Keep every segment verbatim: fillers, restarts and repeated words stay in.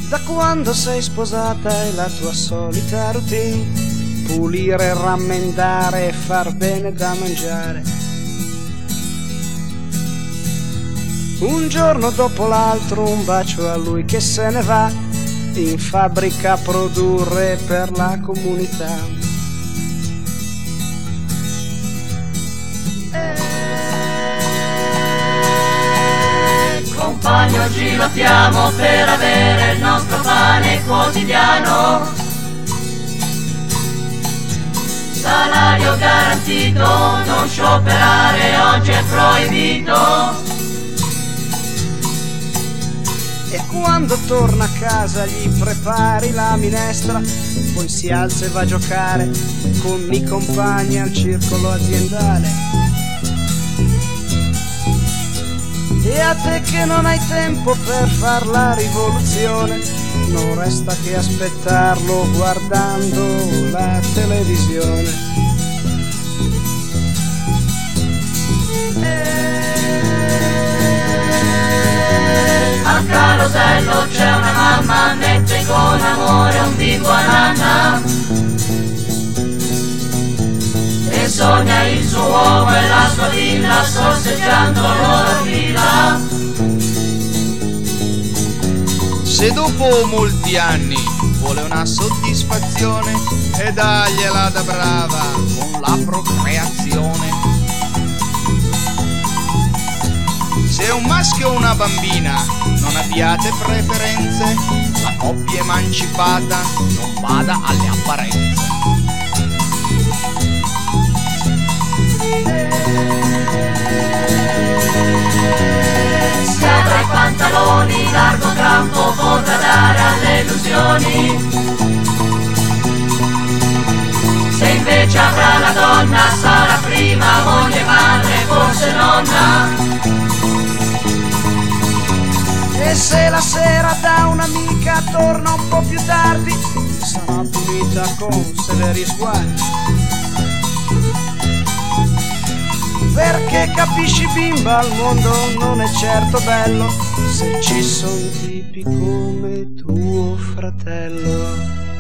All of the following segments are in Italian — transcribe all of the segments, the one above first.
Da quando sei sposata è la tua solita routine, pulire, rammendare e far bene da mangiare. Un giorno dopo l'altro un bacio a lui che se ne va in fabbrica a produrre per la comunità. Compagno, oggi lottiamo per avere il nostro pane quotidiano. Salario garantito, non scioperare, oggi è proibito. E quando torna a casa gli prepari la minestra, poi si alza e va a giocare con i compagni al circolo aziendale. E a te che non hai tempo per far la rivoluzione, non resta che aspettarlo guardando la televisione. Al carosello c'è una mamma, mette con amore un bimbo a nanna e sogna il suo uomo e la sua villa sorseggiando loro fila. Se dopo molti anni vuole una soddisfazione, e dagliela da brava con la procreazione. Se è un maschio o una bambina, non abbiate preferenze, la coppia emancipata non bada alle apparenze. Se avrà i pantaloni largo campo potrà dare alle illusioni. Se invece avrà la donna sarà prima moglie, madre, forse nonna. E se la sera da un'amica torna un po' più tardi, sarà punita con severi sguardi. Perché capisci, bimba, il mondo non è certo bello se ci son tipi come tuo fratello.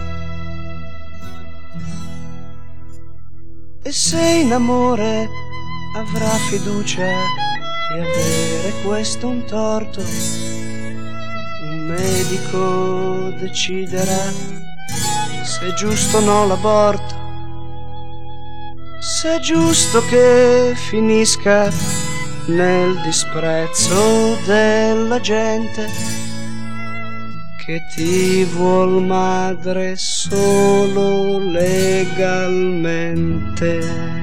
E se in amore avrà fiducia e avere questo un torto, un medico deciderà se è giusto o no l'aborto. Se è giusto che finisca nel disprezzo della gente che ti vuol madre solo legalmente.